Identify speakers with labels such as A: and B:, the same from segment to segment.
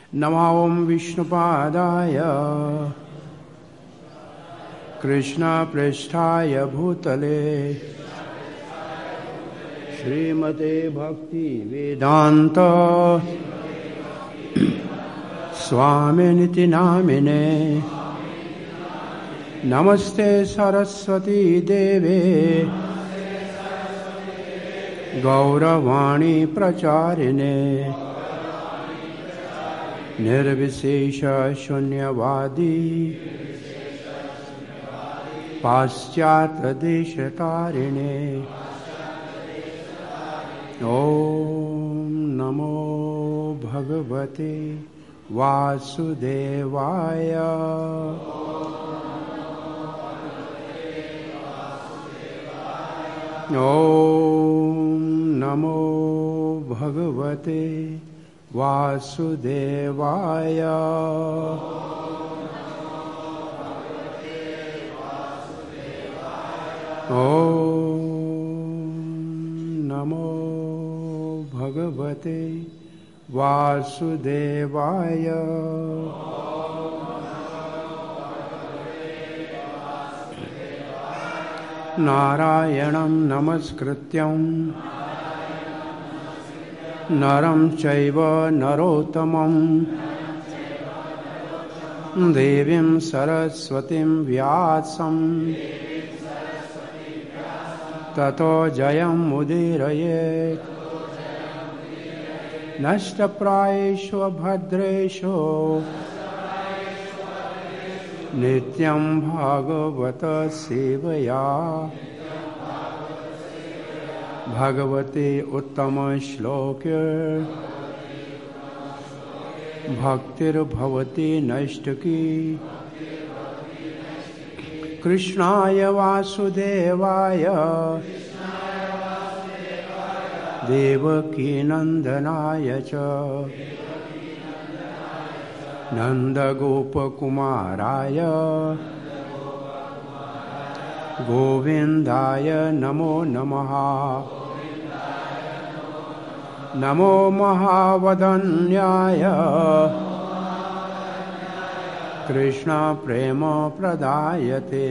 A: नमो ॐ विष्णुपादाय कृष्णपृष्ठाय भूतले श्रीमते भक्ति वेदांत स्वामिनिति नामिने नमस्ते सरस्वती देवे गौरवाणी प्रचारिणे निर्विशेष शून्यवादी पाश्चात्य देशतारिणे ओम नमो भगवते वासुदेवाय ओम नमो भगवते वासुदेवाय ओम नमो भगवते वासुदेवाय नारायणं नमस्कृत्यं नरं चैव नरोत्तमं देवीं सरस्वतीं व्यासं ततो जयमुदीरयेत् नष्टप्रायेषु भद्रेषु नित्यं भागवत सेवया भगवते उत्तम श्लोके भक्तिर्भवति नैष्ठिकी कृष्णाय वासुदेवाय देवकी नंदनाय च नंदगोपकुमाराय गोविंदाय नमो नमः नमो महावदन्याय कृष्ण प्रेम प्रदायते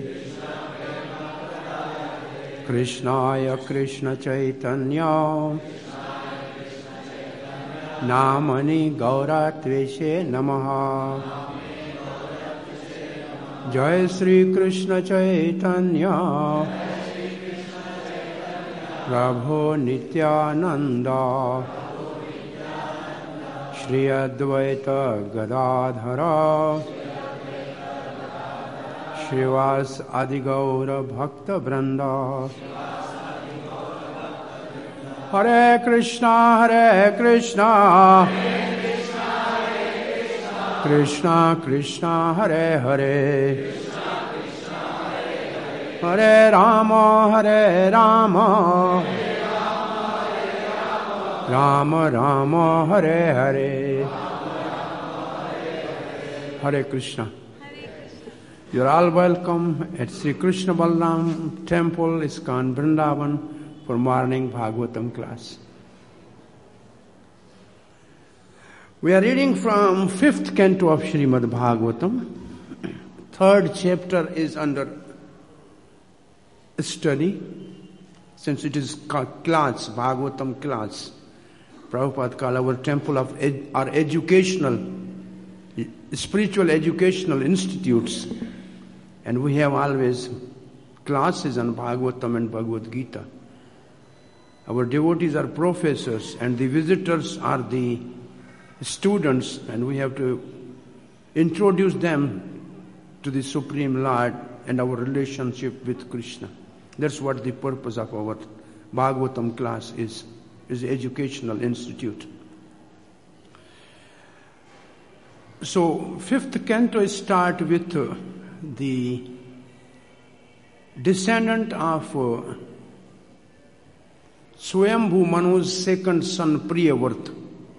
A: कृष्णाय कृष्ण चैतन्य नामनि गौरत्वेषे नमः जय श्री कृष्ण चैतन्य प्रभो नित्यानंद श्री अद्वैत गदाधर श्रीवास आदि गौर भक्त वृंद हरे Krishna Krishna Krishna Hare Hare Hare Ram Ram Ram Hare Hare Hare Krishna. You are all welcome at Sri Krishna Balram Temple, ISKCON Vrindavan for morning Bhagavatam class. We are reading from 5th canto of Srimad Bhagavatam. 3rd chapter is under study, since it is class, Bhagavatam class. Prabhupada called our temple of our educational, spiritual educational institutes. And we have always classes on Bhagavatam and Bhagavad Gita. Our devotees are professors and the visitors are the students, and we have to introduce them to the Supreme Lord and our relationship with Krishna. That's what the purpose of our Bhagavatam class is educational institute. So, 5th canto start with the descendant of Swayambhu Manu's second son Priyavrta.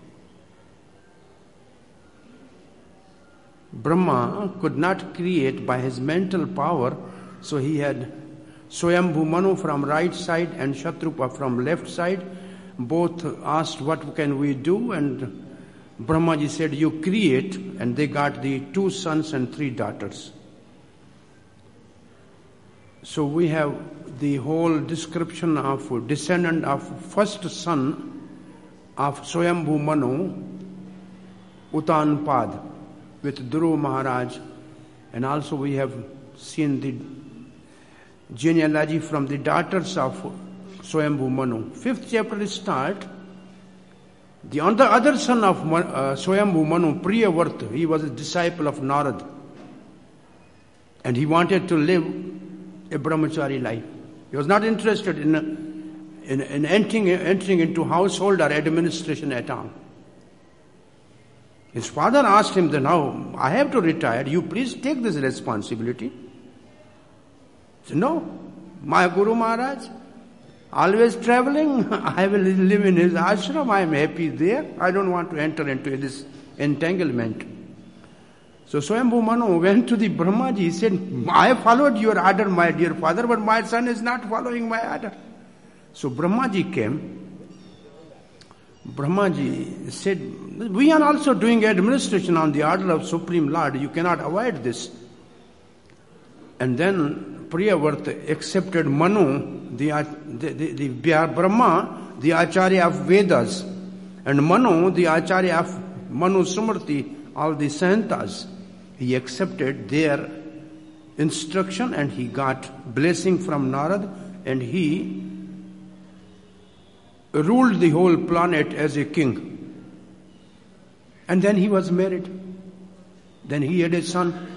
A: Brahma could not create by his mental power, so he had Swayambhu Manu from right side and Shatrupa from left side. Both asked, what can we do? And Brahmaji said, you create, and they got the 2 sons and 3 daughters. So we have the whole description of descendant of first son of Swayambhu Manu, Uttanpad, with Dhruva Maharaj, and also we have seen the genealogy from the daughters of Swayambhu Manu. 5th chapter start. The other son of Swayambhu Manu, Priyavarta, he was a disciple of Narad. And he wanted to live a brahmachari life. He was not interested in entering into household or administration at all. His father asked him that, now I have to retire, you please take this responsibility. He said, no, my Guru Maharaj, always traveling, I will live in his ashram, I am happy there, I don't want to enter into this entanglement. So Swayambhu Manu went to the Brahmaji, he said, I have followed your order, my dear father, but my son is not following my order. So Brahmaji came. Brahmaji said, we are also doing administration on the order of Supreme Lord, you cannot avoid this. And then Priyavarta accepted Manu, the Brahma, the Acharya of Vedas, and Manu, the Acharya of Manu Smriti, all the Santas. He accepted their instruction and he got blessing from Narad, and he ruled the whole planet as a king. And then he was married. Then he had a son.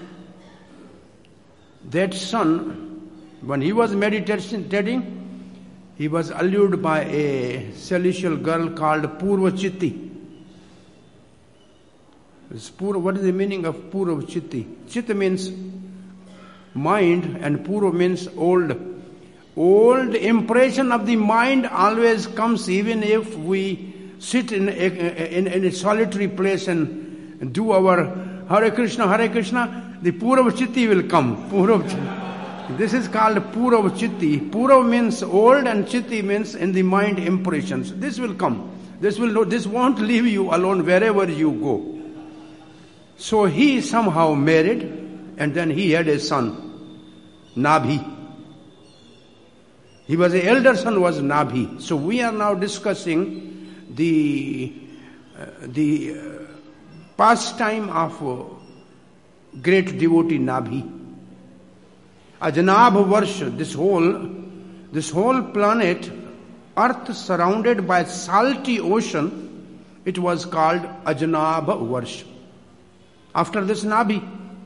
A: That son, when he was meditating, he was allured by a celestial girl called Purvachitti. What is the meaning of Purvachitti? Chitta means mind and Purva means old. Old impression of the mind always comes even if we sit in a solitary place and do our Hare Krishna, the Purvachitti will come. This is called Purvachitti. Purva means old and Chitti means in the mind impressions. This will come. This won't leave you alone wherever you go. So he somehow married, and then he had a son, Nabhi. He was the elder son was Nabhi. So we are now discussing the pastime of great devotee Nabhi. Ajanabh Varsha, this whole planet, earth surrounded by salty ocean, it was called Ajanabh Varsha. After this Nabhi.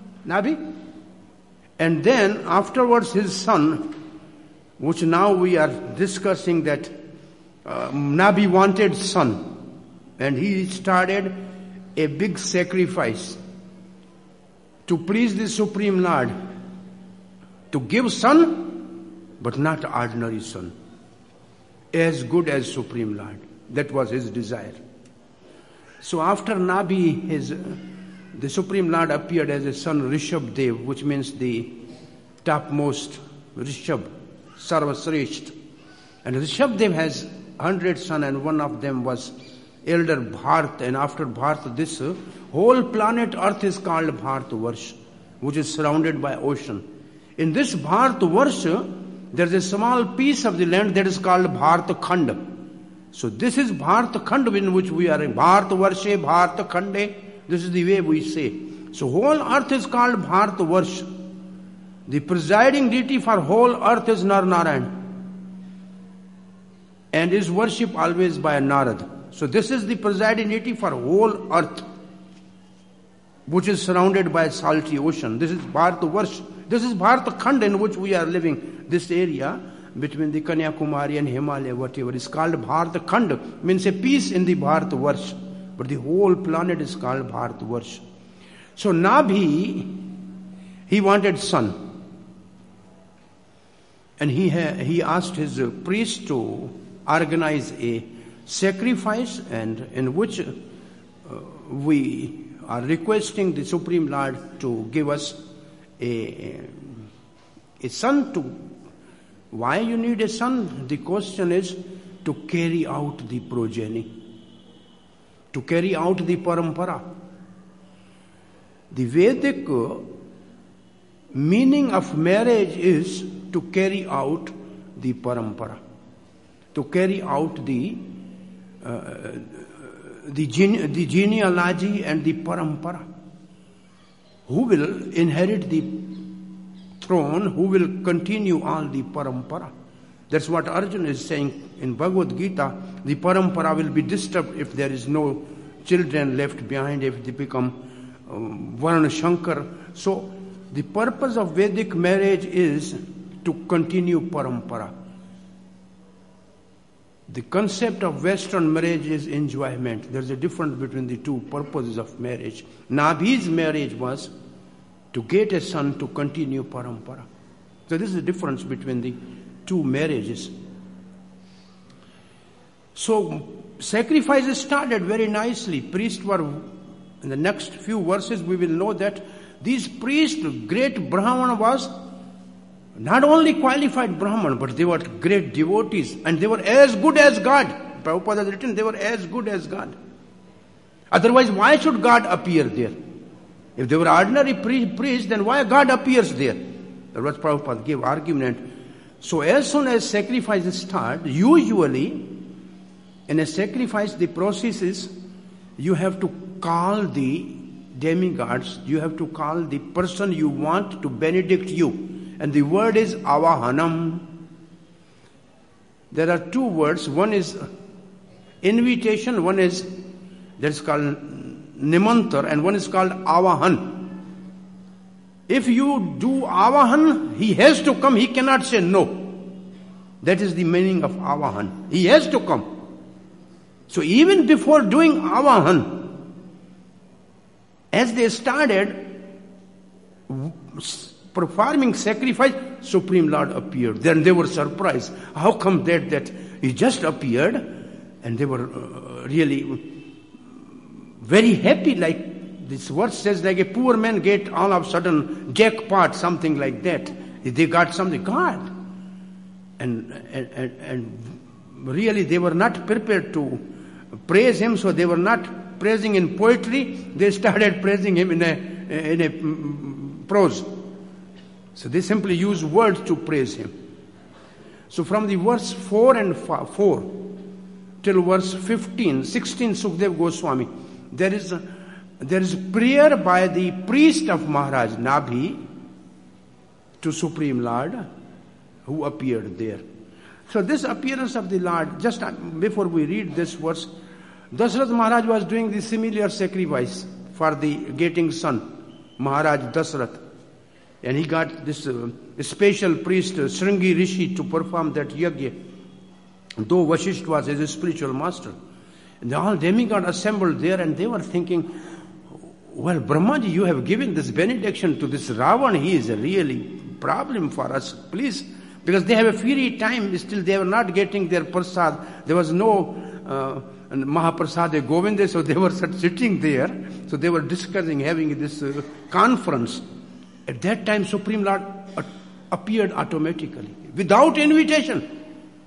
A: And then afterwards his son, which now we are discussing that Nabhi wanted son, and he started a big sacrifice to please the Supreme Lord, to give son, but not ordinary son, as good as Supreme Lord. That was his desire. So after Nabhi, the Supreme Lord appeared as a son Rishabdev, which means the topmost, Rishab, Sarvasresht. And Rishabdev has 100 sons, and one of them was elder Bharat, and after Bharat, this whole planet Earth is called Bharatvarsha, which is surrounded by ocean. In this Bharatvarsha, there is a small piece of the land that is called Bharatakhand. So this is Bharatakhand in which we are in. Bharatvarshe, Bharatakhande, this is the way we say. So whole earth is called Bharatvarsha. The presiding deity for whole earth is Narnarayan, and is worshipped always by Narad. So this is the presiding deity for whole earth, which is surrounded by salty ocean. This is Bharatvarsha. This is Bharatakhand in which we are living. This area between the Kanyakumari and Himalaya, whatever, is called Bharatakhand, means a piece in the Bharatvarsha. But the whole planet is called Bharatvarsha. So Nabhi, he wanted son. And he asked his priest to organize a sacrifice, and in which we are requesting the Supreme Lord to give us a son. Why you need a son? The question is to carry out the progeny, to carry out the parampara. The Vedic meaning of marriage is to carry out the parampara, to carry out the genealogy and the parampara. Who will inherit the throne? Who will continue all the parampara? That's what Arjuna is saying in Bhagavad Gita. The parampara will be disturbed if there is no children left behind, if they become Varna Shankar. So the purpose of Vedic marriage is to continue parampara. The concept of Western marriage is enjoyment. There's a difference between the two purposes of marriage. Nabhi's marriage was to get a son to continue parampara. So this is the difference between the two marriages. So sacrifices started very nicely. Priests were, in the next few verses we will know that these priests, great Brahman was not only qualified Brahman, but they were great devotees, and they were as good as God. Prabhupada has written they were as good as God. Otherwise, why should God appear there? If they were ordinary priests, then why God appears there? That was Prabhupada gave argument. So as soon as sacrifices start, usually in a sacrifice the process is you have to call the demigods, you have to call the person you want to benedict you. And the word is avahanam. There are two words. One is invitation, one is that's called nimantar, and one is called avahan. If you do avahan, he has to come, he cannot say no. That is the meaning of avahan. He has to come. So even before doing avahan, as they started performing sacrifice, Supreme Lord appeared. Then they were surprised. How come that he just appeared? And they were really very happy, like this verse says, like a poor man get all of a sudden jackpot, something like that. They got something, God. And really they were not prepared to praise him, so they were not praising in poetry. They started praising him in a prose. So they simply use words to praise him. So from the verse 4 till verse 16 Sukdev Goswami, there is prayer by the priest of Maharaj Nabhi to Supreme Lord who appeared there. So this appearance of the Lord, just before we read this verse, Dasrath Maharaj was doing the similar sacrifice for the getting son, Maharaj Dasrath. And he got this special priest, Sringi Rishi, to perform that yajna, though Vasishtha was his spiritual master. And all demigods assembled there, and they were thinking, well, Brahmaji, you have given this benediction to this Ravan. He is a really problem for us, please. Because they have a fiery time, still they were not getting their prasad. There was no Mahaprasad Govinda, so they were sitting there. So they were discussing, having this conference. At that time, Supreme Lord appeared automatically, without invitation.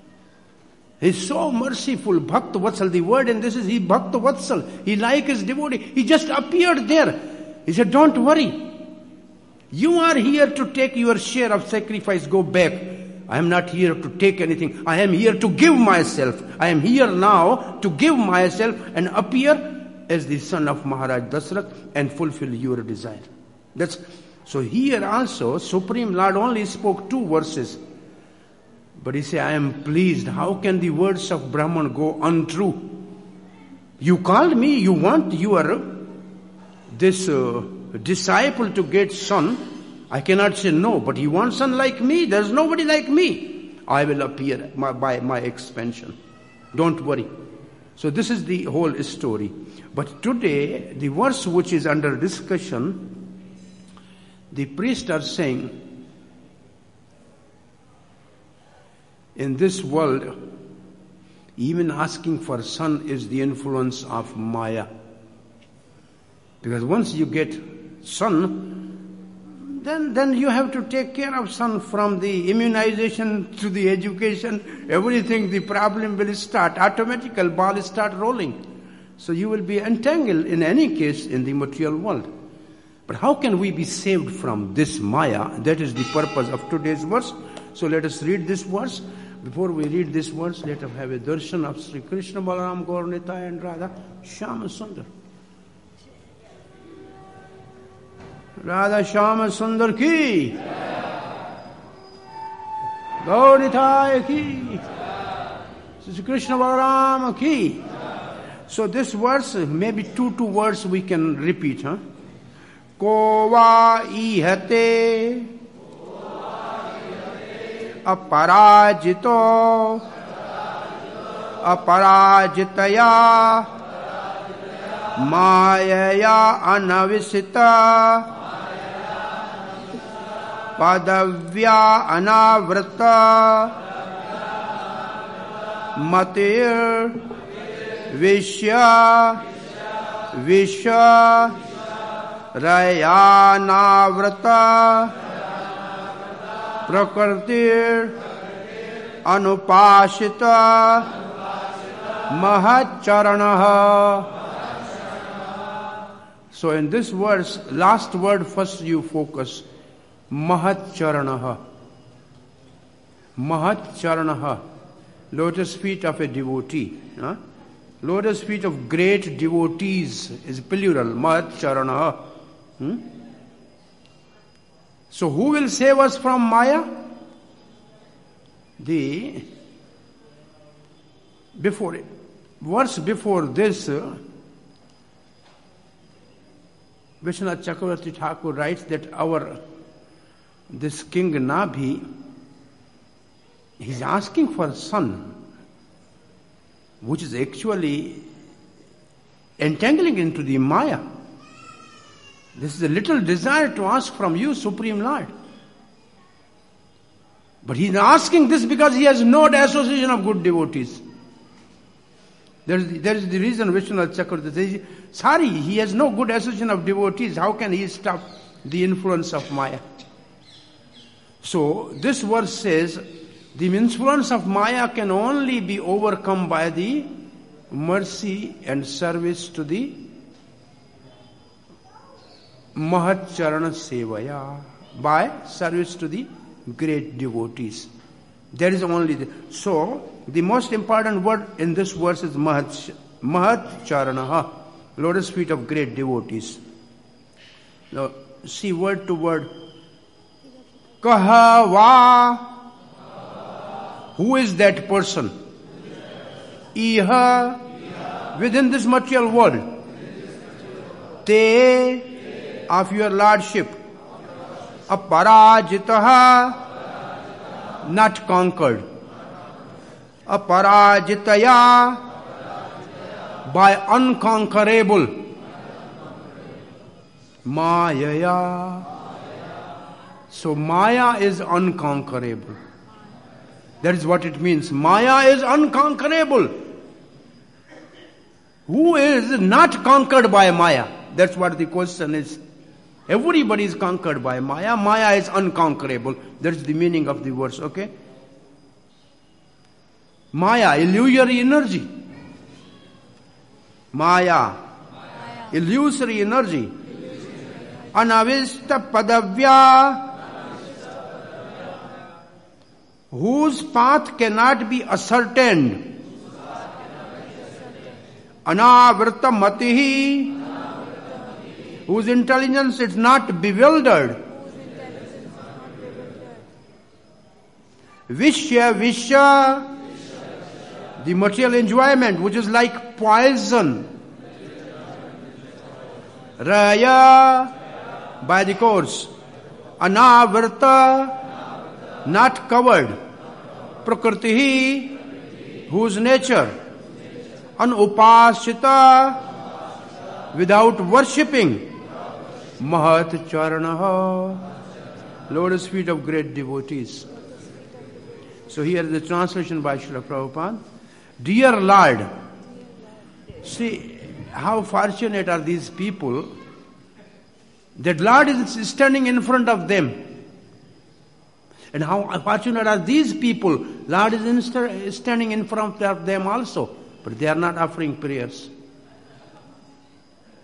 A: He's so merciful, Bhakta Vatsal. The word in this is he Bhakta Vatsal. He like his devotee. He just appeared there. He said, don't worry. You are here to take your share of sacrifice, go back. I am not here to take anything. I am here to give myself. I am here now to give myself and appear as the son of Maharaj Dasrath and fulfill your desire. So here also, Supreme Lord only spoke 2 verses. But he said, I am pleased. How can the words of Brahman go untrue? You called me, you are this disciple to get son. I cannot say no, but you want son like me? There's nobody like me. I will appear by my expansion. Don't worry. So this is the whole story. But today, the verse which is under discussion, the priests are saying, in this world, even asking for son is the influence of Maya. Because once you get son, then you have to take care of son, from the immunization to the education, everything, the problem will start. Automatically, ball start rolling. So you will be entangled in any case in the material world. But how can we be saved from this Maya? That is the purpose of today's verse. So let us read this verse. Before we read this verse, let us have a darshan of Sri Krishna Balaram Gaur Nitai and Radha Shyama Sundar. Radha Shyama Sundar ki, Gaur Nitai ki, Sri Krishna Balaram ki. So this verse, maybe two words we can repeat. Ko va ihate aparajito aparajitaya mayaya anavisita padavya anavrata matir vishya vishya rayanavrata prakrtir anupashita mahacharanaha. So in this verse, last word first you focus. Mahacharanaha. Mahacharanaha. Lotus feet of a devotee. Lotus feet of great devotees is plural. Mahacharanaha. So who will save us from Maya? Verse before this, Vishwanath Chakravarti Thakur writes that this King Nabhi, he's asking for a son, which is actually entangling into the Maya. This is a little desire to ask from you, Supreme Lord. But he's asking this because he has no association of good devotees. There is the reason Vishwanath Chakravarti says, sorry, he has no good association of devotees. How can he stop the influence of Maya? So this verse says, the influence of Maya can only be overcome by the mercy and service to the Mahacharana Sevaya, by service to the great devotees. There is only so the most important word in this verse is Mahacharanaha, lotus feet of great devotees. Now see word to word. Kahava. Who is that person? Iha. Within this material world. Te. Of your lordship. Aparajitaha. Not conquered. Aparajitaya. By unconquerable. Mayaya. So Maya is unconquerable. That is what it means. Maya is unconquerable. Who is not conquered by Maya? That's what the question is. Everybody is conquered by Maya. Maya is unconquerable. That's the meaning of the verse, okay? Maya, illusory energy. Maya, illusory energy. Anavista padavya, whose path cannot be ascertained. Anavrta matihi, whose intelligence is not bewildered. Vishya, the material enjoyment, which is like poison. Raya, by the course. Anavrta, not covered. Prakritihi, whose nature. Anupashita, without worshipping. Mahat Charanaha, lotus feet of great devotees. So here is the translation by Srila Prabhupada. Dear Lord, see how fortunate are these people that Lord is standing in front of them. And how fortunate are these people? Lord is standing in front of them also, but they are not offering prayers.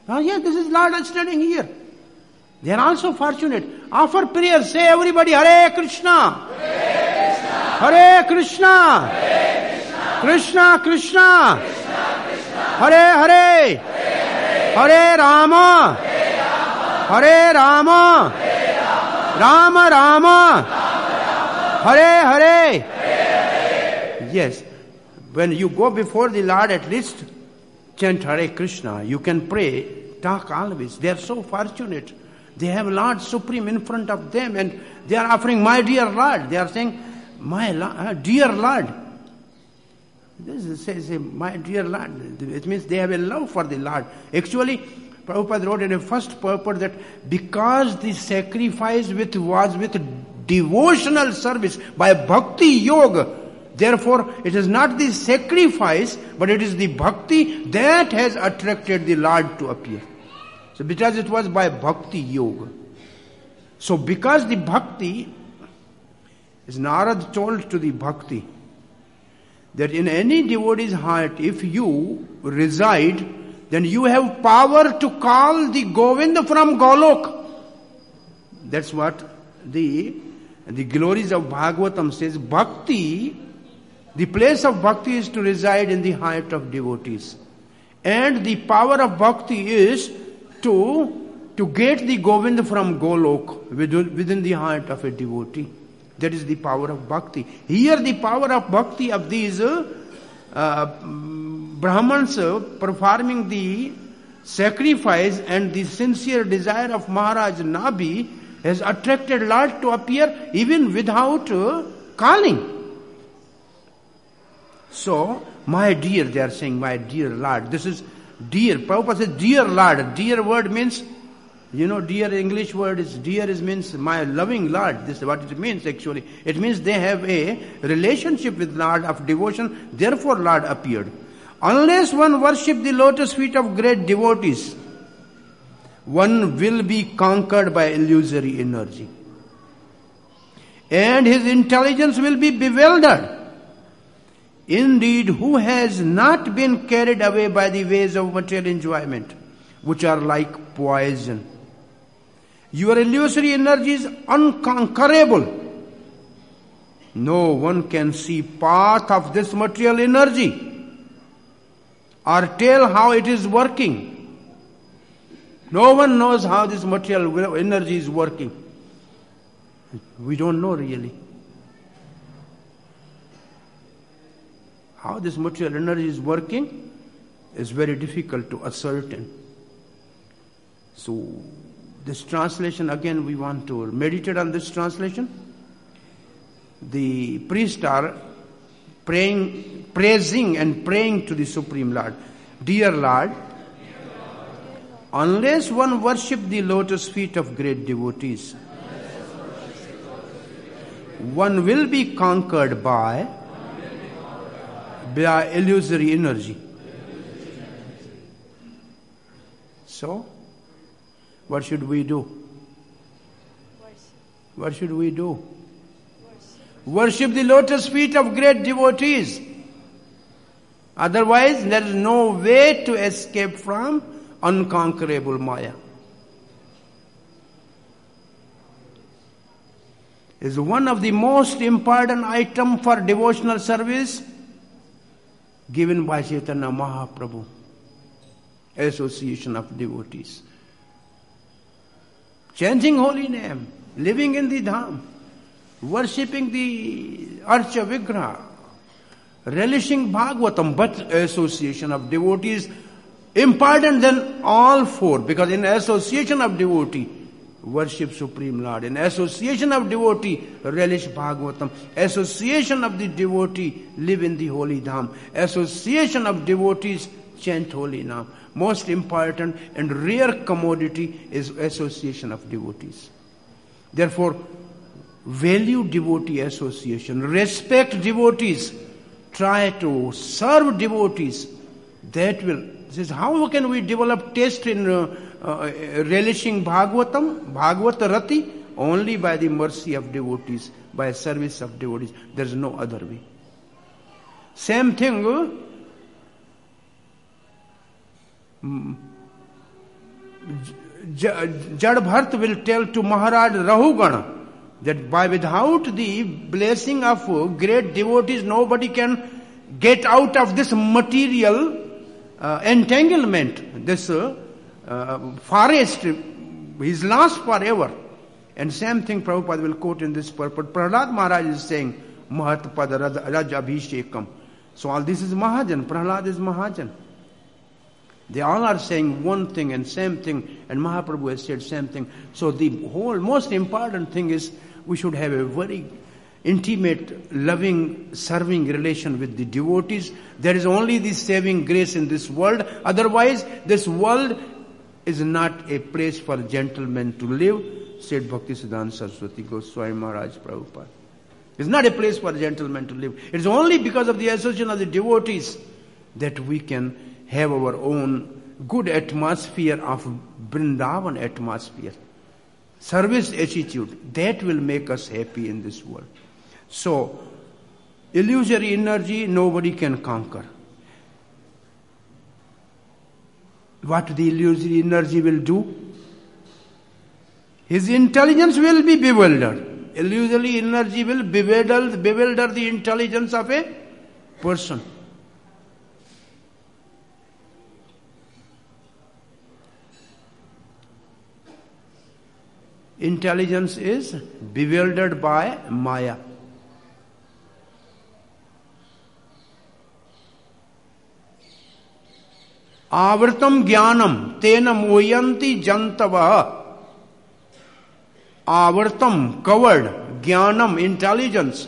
A: Oh, yeah, this is Lord standing here. They are also fortunate. Offer prayer. Say everybody, Hare Krishna. Hare Krishna. Krishna Krishna. Hare Hare. Hare Rama. Hare Rama. Rama Rama. Hare Hare. Yes. When you go before the Lord, at least chant Hare Krishna. You can pray, talk always. They are so fortunate. They have Lord Supreme in front of them and they are offering, my dear Lord. They are saying, my dear Lord. This says, my dear Lord. It means they have a love for the Lord. Actually, Prabhupada wrote in a first purport that because the sacrifice was with devotional service by bhakti yoga, therefore it is not the sacrifice, but it is the bhakti that has attracted the Lord to appear. So because it was by bhakti yoga. So because the bhakti, as Narad told to the bhakti, that in any devotee's heart, if you reside, then you have power to call the Govinda from Golok. That's what the glories of Bhagavatam says. Bhakti, the place of bhakti is to reside in the heart of devotees. And the power of bhakti is to get the Govinda from Golok within the heart of a devotee. That is the power of bhakti. Here the power of bhakti of these Brahmans performing the sacrifice and the sincere desire of Maharaj Nabi has attracted Lord to appear even without calling. So, my dear, they are saying, my dear Lord. This is dear. Prabhupada says, dear Lord. Dear word means, dear English word is, dear means my loving Lord. This is what it means actually. It means they have a relationship with Lord of devotion, therefore Lord appeared. Unless one worship the lotus feet of great devotees, one will be conquered by illusory energy. And his intelligence will be bewildered. Indeed, who has not been carried away by the ways of material enjoyment, which are like poison? Your illusory energy is unconquerable. No one can see path of this material energy or tell how it is working. No one knows how this material energy is working. We don't know really. How this material energy is working is very difficult to ascertain. So, this translation, again we want to meditate on this translation. The priests are praising and praying to the Supreme Lord. Dear Lord, unless one worship the lotus feet of great devotees, one will be conquered by illusory energy. So, what should we do? What should we do? Worship the lotus feet of great devotees. Otherwise, there is no way to escape from unconquerable Maya. Is one of the most important item for devotional service given by Chaitanya Mahaprabhu, association of devotees. Chanting holy name, living in the dham, worshipping the Archa Vigraha, relishing Bhagavatam, but association of devotees important than all four, because in association of devotee, worship Supreme Lord. In association of devotee, relish Bhagavatam. Association of the devotee, live in the holy dham. Association of devotees, chant holy name. Most important and rare commodity is association of devotees. Therefore, value devotee association, respect devotees, try to serve devotees. That will, says, how can we develop taste in relishing Bhagavatam, Bhagavata Rati? Only by the mercy of devotees, by service of devotees. There is no other way. Same thing, Jad Bharat will tell to Maharaj Rahugana that without the blessing of great devotees, nobody can get out of this material entanglement, this forest. He's lost forever. And same thing Prabhupada will quote in this purport. Prahlad Maharaj is saying, Mahat Pad Raj Abhishekam. So all this is Mahajan. Prahlad is Mahajan. They all are saying one thing and same thing, and Mahaprabhu has said same thing. So the whole most important thing is we should have a very intimate, loving, serving relation with the devotees. There is only the saving grace in this world. Otherwise, this world is not a place for gentlemen to live, said Bhaktisiddhanta Saraswati Goswami Maharaj Prabhupada. It's not a place for gentlemen to live. It's only because of the association of the devotees that we can have our own good atmosphere of Vrindavan atmosphere. Service attitude, that will make us happy in this world. So, illusory energy nobody can conquer. What the illusory energy will do? His intelligence will be bewildered. Illusory energy will bewilder the intelligence of a person. Intelligence is bewildered by Maya. Avartam jnanam tena moyanti jantava. Avartam, covered, jnanam, intelligence.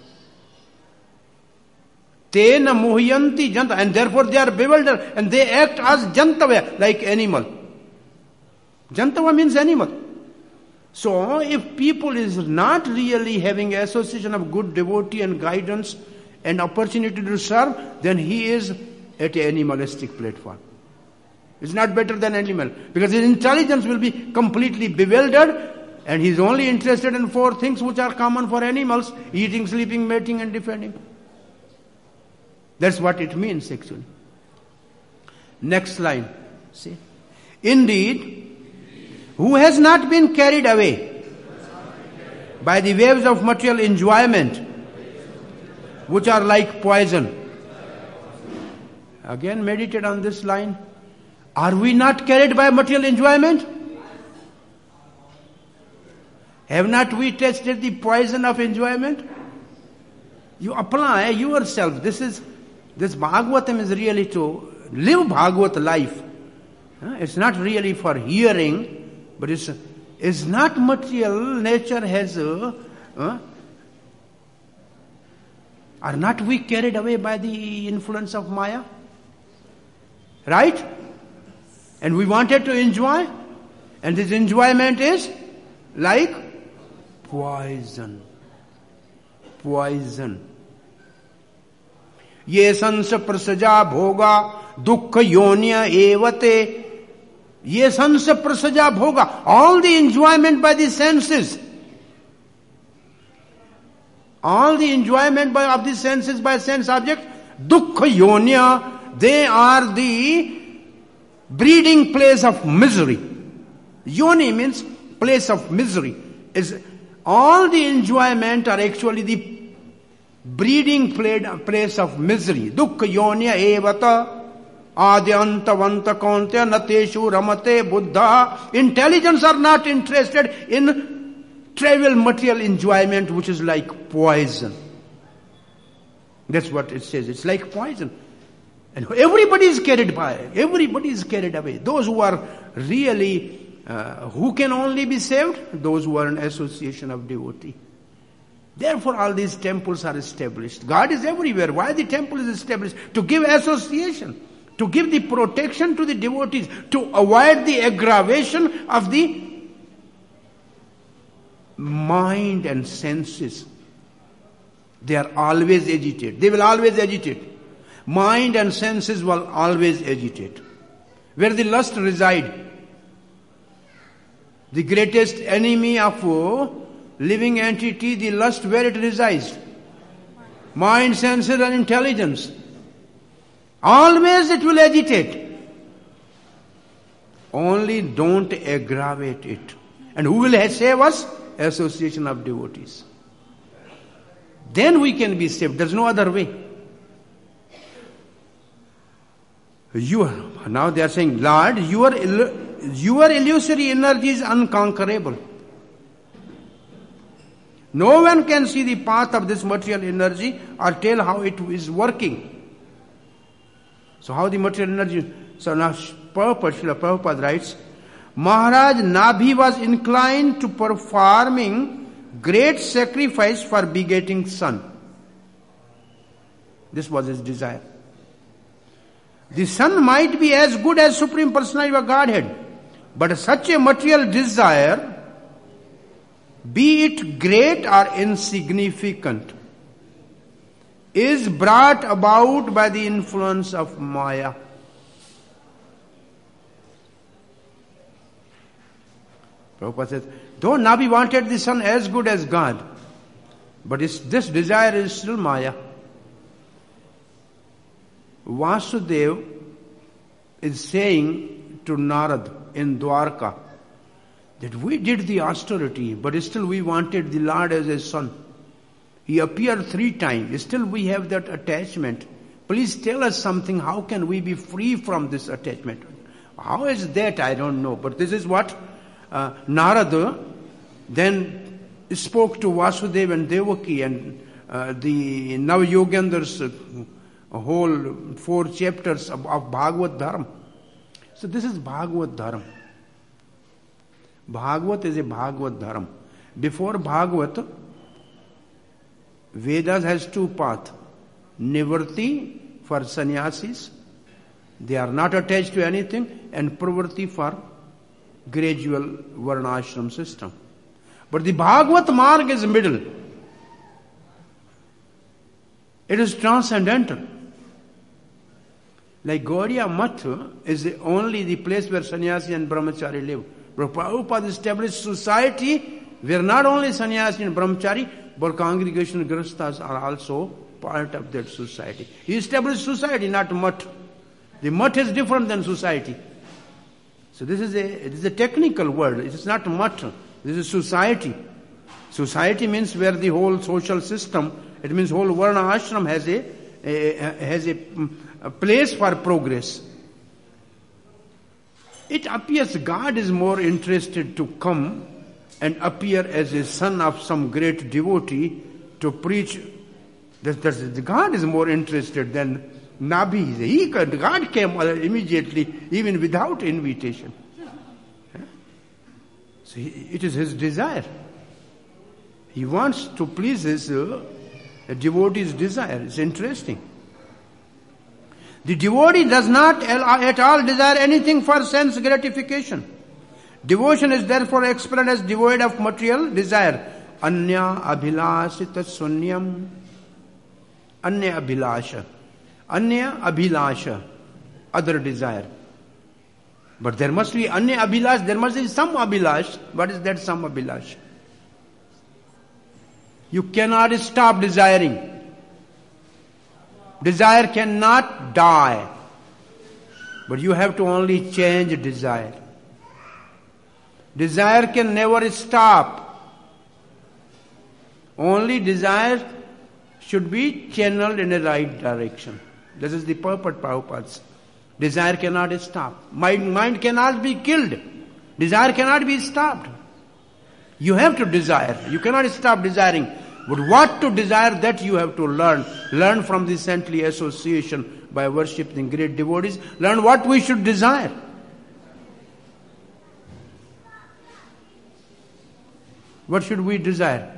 A: Tena moyanti jantava. And therefore they are bewildered and they act as jantava, like animal. Jantava means animal. So, if people is not really having association of good devotee and guidance and opportunity to serve, then he is at an animalistic platform. It's not better than animal, because his intelligence will be completely bewildered and he is only interested in four things which are common for animals: eating, sleeping, mating and defending. That's what it means actually. Next line. See. Indeed, who has not been carried away by the waves of material enjoyment, which are like poison. Again, meditate on this line. Are we not carried by material enjoyment? Have not we tasted the poison of enjoyment? You apply yourself. This Bhagavatam is really to live Bhagavat life. It's not really for hearing. But it's not material. Nature has are not we carried away by the influence of Maya? Right? And we wanted to enjoy. And this enjoyment is like poison. Poison. Ye sansa prasaja bhoga dukkha yonya evate. Ye sansa prasaja bhoga. All the enjoyment by the senses. All the enjoyment of the senses by sense object. Dukkha yonya. They are the breeding place of misery. Yoni means place of misery. All the enjoyment are actually the breeding place of misery. Dukkha yonya evata. Adyantavanta kauntya nateshu ramate buddha. Intelligence are not interested in trivial material enjoyment, which is like poison. That's what it says. It's like poison. And everybody is carried by it. Everybody is carried away. Those who are really, who can only be saved? Those who are in association of devotee. Therefore all these temples are established. God is everywhere. Why the temple is established? To give association. To give the protection to the devotees, to avoid the aggravation of the mind and senses. They are always agitated. They will always agitate. Mind and senses will always agitate. Where the lust reside, the greatest enemy of living entity, the lust, where it resides? Mind, senses and intelligence. Always it will agitate. Only don't aggravate it. And who will save us? Association of devotees. Then we can be saved. There's no other way. Now they are saying, Lord, your illusory energy is unconquerable. No one can see the path of this material energy or tell how it is working. So how the material energy... So now Srila Prabhupada writes, Maharaj Nabhi was inclined to performing great sacrifice for begetting son. This was his desire. The son might be as good as Supreme Personality of Godhead, but such a material desire, be it great or insignificant, is brought about by the influence of Maya. Prabhupada says, though Nabi wanted the son as good as God, but this desire is still Maya. Vasudeva is saying to Narad in Dwarka that we did the austerity, but still we wanted the Lord as a son. He appeared 3 times. Still we have that attachment. Please tell us something. How can we be free from this attachment? How is that? I don't know. But this is what Narada then spoke to Vasudeva and Devaki and the Navayogendra's whole 4 chapters of Bhagavad Dharma. So this is Bhagavad Dharma. Bhagavad is a Bhagavad Dharma. Before Bhagavad, Vedas has 2 paths. Nivrti for sannyasis, they are not attached to anything, and Pravrti for gradual Varnashram system. But the Bhagavad Marg is middle. It is transcendental. Like Gaudiya Math is only the place where sannyasi and brahmachari live. Prabhupada established society where not only sannyasi and brahmachari, but congregation grasthas are also part of that society. He established society, not math. The math is different than society. So it is a technical word. It is not math. This is society. Society means where the whole social system, it means whole Varna ashram has a place for progress. It appears God is more interested to come and appear as a son of some great devotee to preach. God is more interested than Nabi. God came immediately, even without invitation. So it is his desire. He wants to please his devotee's desire. It's interesting. The devotee does not at all desire anything for sense gratification. Devotion is therefore explained as devoid of material desire. Anya abhilasita sunyam. Anya abhilasha. Anya abhilasha. Other desire. But there must be anya abhilash. There must be some abhilash. What is that some abhilash? You cannot stop desiring. Desire cannot die. But you have to only change desire. Desire can never stop. Only desire should be channeled in the right direction. This is the purpose of Prabhupada's. Desire cannot stop. Mind cannot be killed. Desire cannot be stopped. You have to desire. You cannot stop desiring. But what to desire, that you have to learn. Learn from the saintly association by worshipping great devotees. Learn what we should desire. What should we desire?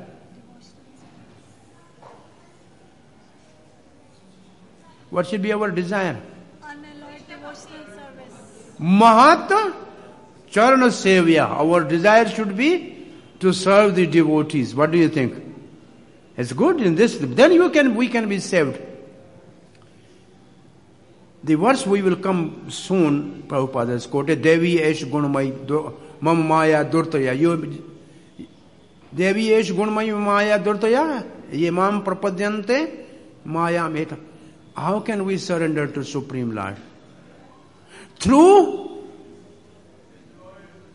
A: What should be our desire?
B: Unalloyed devotional service.
A: Mahat Charana Sevya. Our desire should be to serve the devotees. What do you think? It's good in this. Then we can be saved. The verse we will come soon, Prabhupada has quoted, Devi Esh Gunamai Mam Maya Durtaya. Devi Esh Gunamai Maya Durtaya. Ye Mam Prapadyante Maya Meta. How can we surrender to Supreme Lord? Through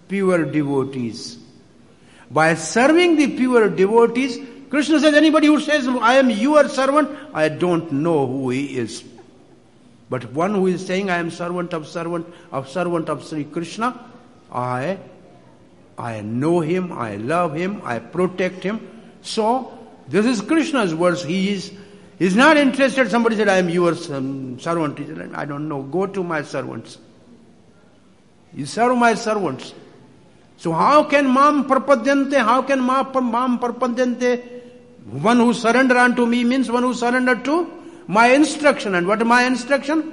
A: pure devotees. By serving the pure devotees, Krishna says, anybody who says, I am your servant, I don't know who he is. But one who is saying, I am servant of Sri Krishna, I know him, I love him, I protect him. So, this is Krishna's words. He's not interested. Somebody said, I am your servant. He said, I don't know. Go to my servants. You serve my servants. So how can mam prapadyante? How can mam prapadyante? One who surrender unto me means one who surrender to my instruction. And what is my instruction?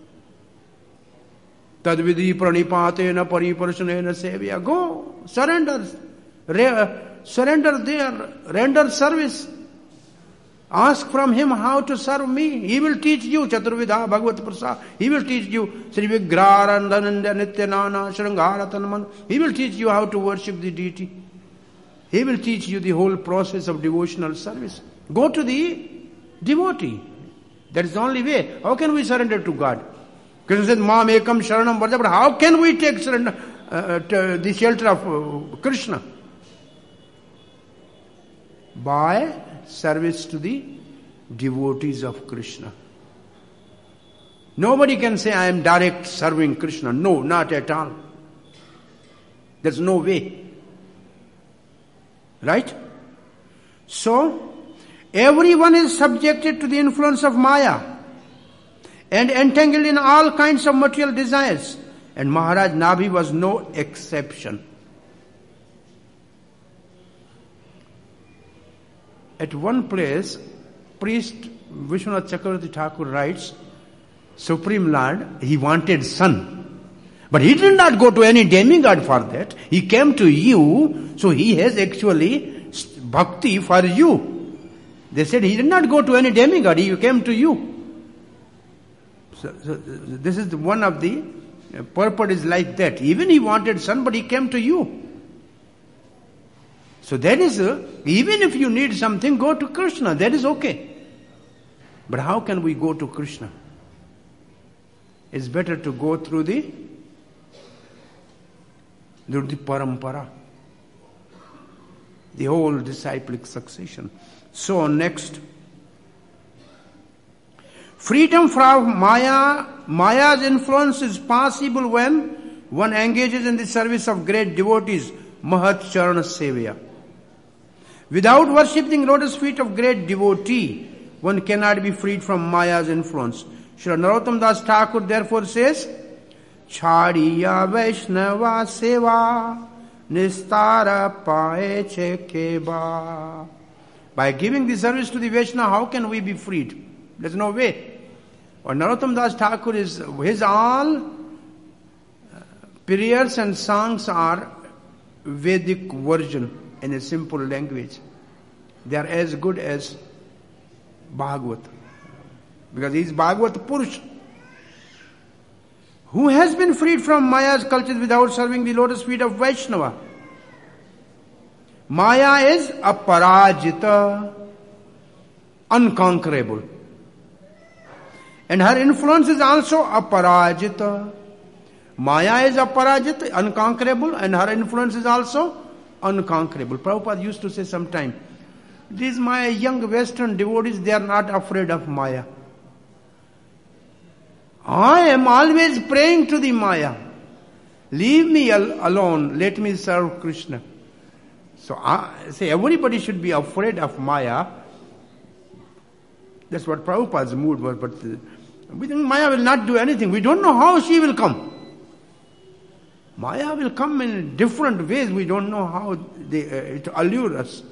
A: Tadvidhi pranipatena pariparshanena sevya. Go, surrender. Surrender there. Render service. Ask from him how to serve me. He will teach you. Chaturvidha Bhagavat Prasad. He will teach you. Sri Vigrarandananda Nityanana Shrangaratanman. He will teach you how to worship the deity. He will teach you the whole process of devotional service. Go to the devotee. That is the only way. How can we surrender to God? Krishna says, Mam ekam sharanam varja. But how can we take surrender, the shelter of Krishna? By service to the devotees of Krishna. Nobody can say, I am direct serving Krishna. No, not at all. There's no way. Right? So, everyone is subjected to the influence of Maya and entangled in all kinds of material desires. And Maharaj Nabhi was no exception. At one place, priest Vishwanath Chakravarti Thakur writes, Supreme Lord, he wanted son. But he did not go to any demigod for that. He came to you, so he has actually bhakti for you. They said he did not go to any demigod, he came to you. So this is one of the purport is like that. Even he wanted son, but he came to you. So that is, even if you need something, go to Krishna. That is okay. But how can we go to Krishna? It's better to go through the parampara. The whole disciplic succession. So next. Freedom from Maya's influence is possible when one engages in the service of great devotees, Mahat Charana Sevya. Without worshipping lotus feet of great devotee, one cannot be freed from Maya's influence. Sri Narottam Das Thakur therefore says, Chadiya Vaishnava Seva Nistara Pae Chekeba. By giving the service to the Vaishnava, how can we be freed? There's no way. Or Narottam Das Thakur his all prayers and songs are Vedic version. In a simple language. They are as good as Bhagavat. Because he is Bhagavat Purush. Who has been freed from Maya's culture without serving the lotus feet of Vaishnava? Maya is aparajita, unconquerable. And her influence is also aparajita. Maya is aparajita, unconquerable, and her influence is also unconquerable. Prabhupada used to say sometime, these my young Western devotees, they are not afraid of Maya. I am always praying to the Maya. Leave me alone, let me serve Krishna. So I say everybody should be afraid of Maya. That's what Prabhupada's mood was, but we think Maya will not do anything. We don't know how she will come. Maya will come in different ways. We don't know how it allure us.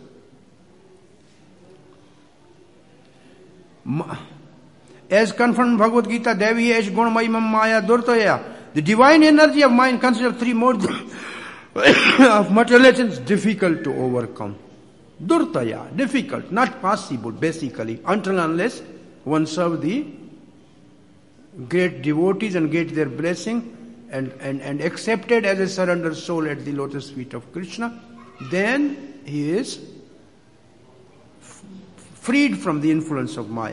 A: As confirmed in Bhagavad Gita, Devi Esh Gunamaimam Maya Durtaya. The divine energy of mind consists of three modes of materialization, is difficult to overcome. Durtaya, difficult, not possible basically, until unless one serve the great devotees and get their blessing and accepted as a surrendered soul at the lotus feet of Krishna, then he is freed from the influence of Maya.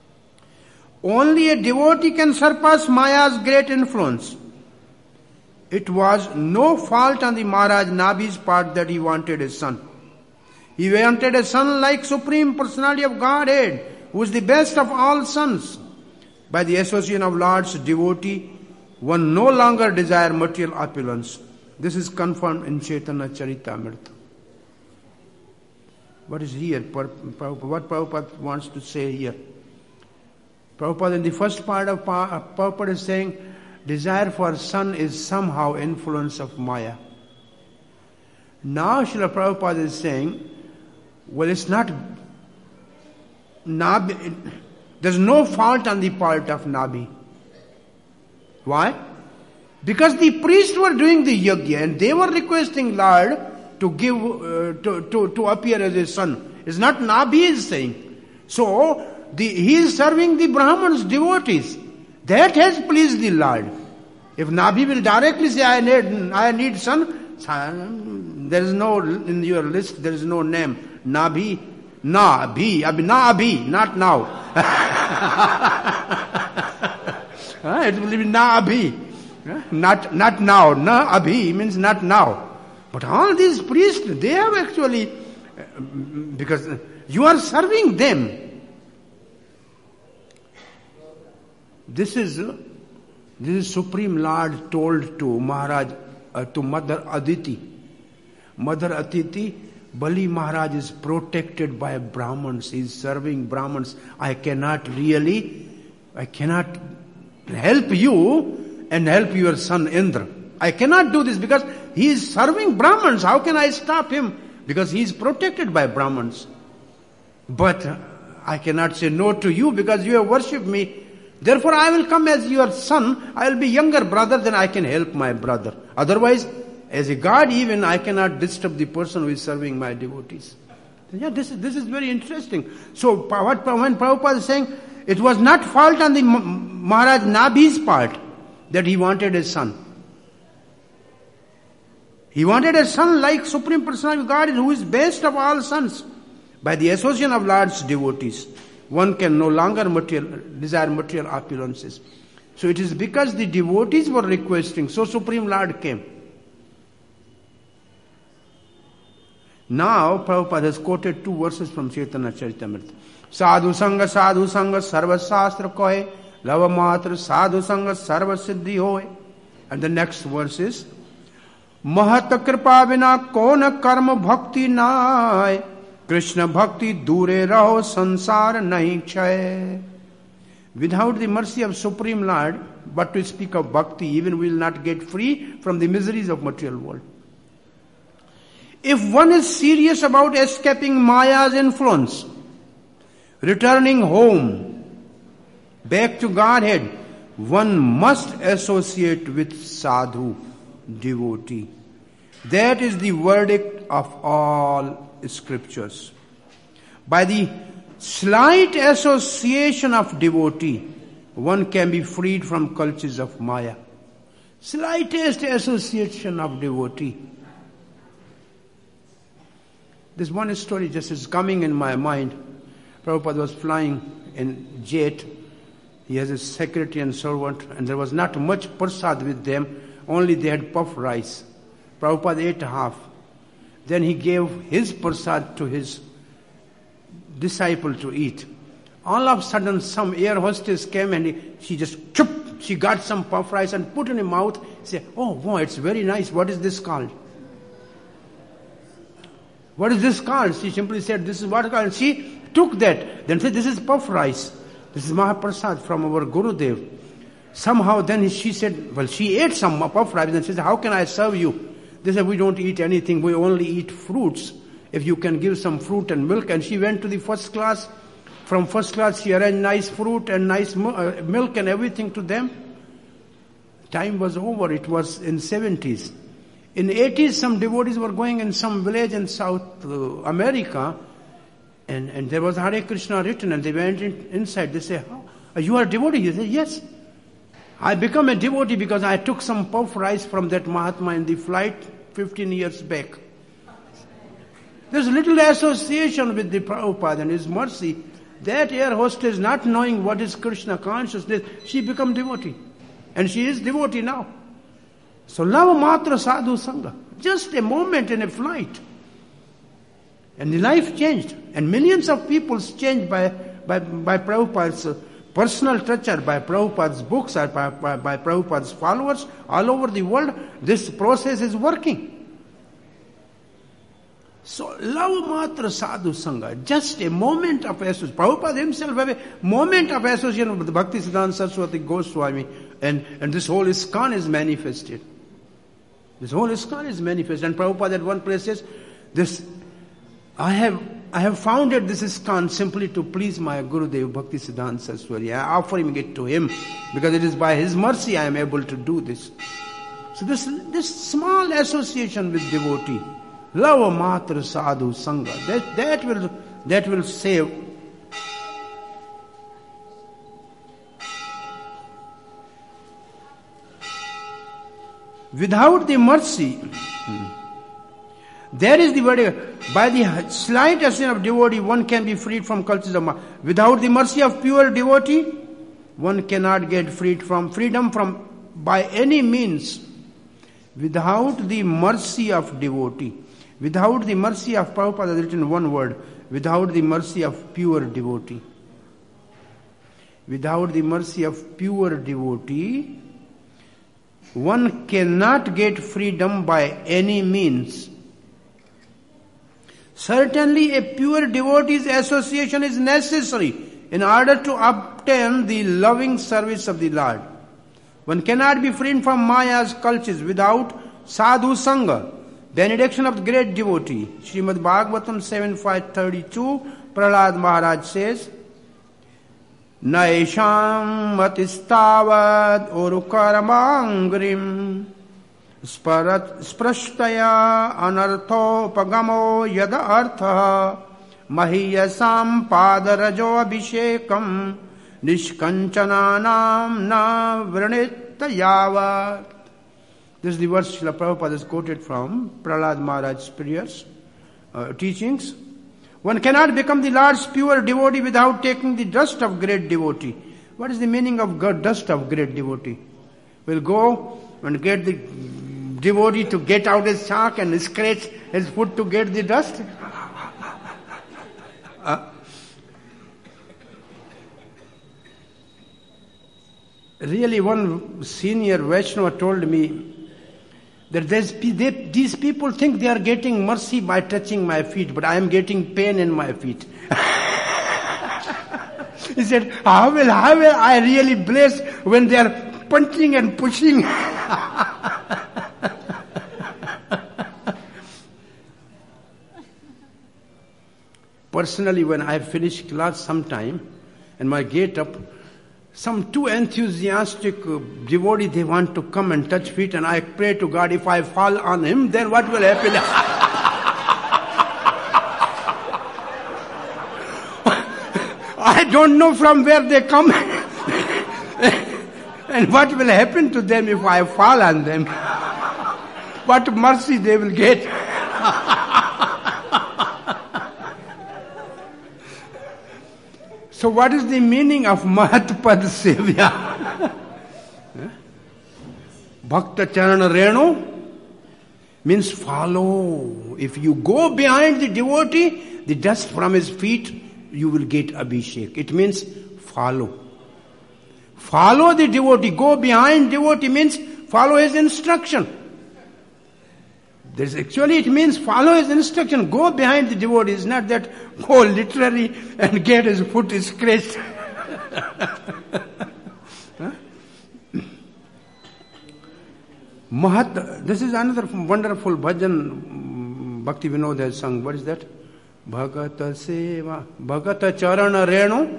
A: Only a devotee can surpass Maya's great influence. it was no fault on the Maharaj Nabhi's part that he wanted a son. He wanted a son like Supreme Personality of Godhead, who is the best of all sons. By the association of Lord's devotee, one no longer desire material opulence. This is confirmed in Chaitanya Charitamrita. What is here? What Prabhupada wants to say here? Prabhupada in the first part of Prabhupada is saying, desire for son is somehow influence of Maya. Now Srila Prabhupada is saying, well, it's not Nabhi. There's no fault on the part of Nabhi. Why? Because the priests were doing the yajna and they were requesting Lord to give, to appear as a son. It's not Nabhi is saying. So, he is serving the Brahmins, devotees. That has pleased the Lord. If Nabhi will directly say, I need son, there is no, in your list, there is no name. Nabhi, Abhi, not now. It will be Nabhi, not now. Na Abhi means not now. But all these priests, they have actually, because you are serving them. This is Supreme Lord told to Maharaj, to Mother Aditi. Mother Aditi, Bali Maharaj is protected by Brahmins. He is serving Brahmins. I cannot help you and help your son Indra. I cannot do this because he is serving Brahmins. How can I stop him? Because he is protected by Brahmins. But I cannot say no to you because you have worshipped me. Therefore I will come as your son. I will be younger brother, then I can help my brother. Otherwise, as a God even, I cannot disturb the person who is serving my devotees. Yeah, this is very interesting. So when Prabhupada is saying, it was not fault on the Maharaj Nabhi's part that he wanted a son. He wanted a son like Supreme Personality of God, who is best of all sons. By the association of Lord's devotees, one can no longer desire material opulences. So it is because the devotees were requesting, so Supreme Lord came. Now Prabhupada has quoted two verses from Chaitanya Charitamrita. Sadhu Sangha Sarva Shastra Kohe, Lava Matra Sadhu Sangha Sarva Siddhi Hoye. And the next verse is, Mahata Kripa Vina Kona Karma Bhakti Nai, Krishna Bhakti Dure Raho Sansar Nahi Chaye. Without the mercy of Supreme Lord, but to speak of bhakti, even we will not get free from the miseries of material world. If one is serious about escaping Maya's influence, returning home, back to Godhead, one must associate with sadhu, devotee. That is the verdict of all scriptures. By the slight association of devotee, one can be freed from cultures of Maya. Slightest association of devotee. This one story just is coming in my mind. Prabhupada was flying in jet. He has a secretary and servant, and there was not much prasad with them. Only they had puff rice. Prabhupada ate half. Then he gave his prasad to his disciple to eat. All of a sudden, some air hostess came and she just she got some puff rice and put in her mouth. Said, "Oh, wow, it's very nice. What is this called?" What is this called? She simply said, "This is what it's called." And she took that. Then said, "This is puff rice. This is Mahaprasad from our Gurudev." Somehow then she said, well, she ate some puff rice and she said, "How can I serve you?" They said, "We don't eat anything. We only eat fruits. If you can give some fruit and milk." And she went to the first class. From first class she arranged nice fruit and nice milk and everything to them. Time was over. It was in 70s. In 80s, some devotees were going in some village in South America, and there was Hare Krishna written, and they went inside. They say, "Oh, you are a devotee?" He said, "Yes. I become a devotee because I took some puff rice from that Mahatma in the flight 15 years back." There's little association with the Prabhupada and his mercy. That air hostess, not knowing what is Krishna consciousness, she become devotee. And she is devotee now. So lava matra sadhu sangha. Just a moment in a flight. And the life changed. And millions of people changed by Prabhupada's personal toucher, by Prabhupada's books, or by Prabhupada's followers all over the world. This process is working. So, lava matra sadhu sangha, just a moment of association. Prabhupada himself had a moment of association with Bhaktisiddhanta Saraswati Goswami, and this whole ISKCON is manifested. This whole ISKCON is manifested. And Prabhupada at one place says, I have founded this ISKCON simply to please my Gurudev Bhaktisiddhanta Saraswati. I am offering it to him, because it is by his mercy I am able to do this. So this small association with devotee, lava matra sadhu sangha, that will save. Without the mercy, there is the word, by the slight action of devotee, one can be freed from cultures of mind. Without the mercy of pure devotee, one cannot get freedom from by any means. Without the mercy of devotee, without the mercy of Prabhupada has written one word, without the mercy of pure devotee. Without the mercy of pure devotee, one cannot get freedom by any means. Certainly a pure devotee's association is necessary in order to obtain the loving service of the Lord. One cannot be freed from Maya's cultures without sadhu sangha, benediction of the great devotee. Srimad Bhagavatam 7.532, Prahlad Maharaj says, Naisham matistavad orukaramangrim sprashtaya anartho pagamo yada artha mahiyasam padarajo abhishekam nishkanchananam na vranitayava. This is the verse Srila Prabhupada is quoted from Prahlad Maharaj's prayers, teachings. One cannot become the Lord's pure devotee without taking the dust of great devotee. What is the meaning of dust of great devotee? We'll go and get the devotee to get out his chalk and scratch his foot to get the dust. Really, one senior Vaishnava told me that these people think they are getting mercy by touching my feet, but I am getting pain in my feet. He said, how will I really bless when they are punching and pushing? Personally, when I finish class sometime and my get up, some too enthusiastic devotee, they want to come and touch feet, and I pray to God, if I fall on him, then what will happen? I don't know from where they come and what will happen to them if I fall on them. What mercy they will get. So what is the meaning of Mahatpad Sevya? Bhakta Charana Renu means follow. If you go behind the devotee, the dust from his feet, you will get Abhishek. It means follow. Follow the devotee. Go behind devotee means follow his instruction. It means follow his instruction. Go behind the devotee. It's not that go literally and get his foot scratched. This is another wonderful bhajan Bhakti Vinod has sung. What is that? Bhagata Seva, Bhagata Charana Renu,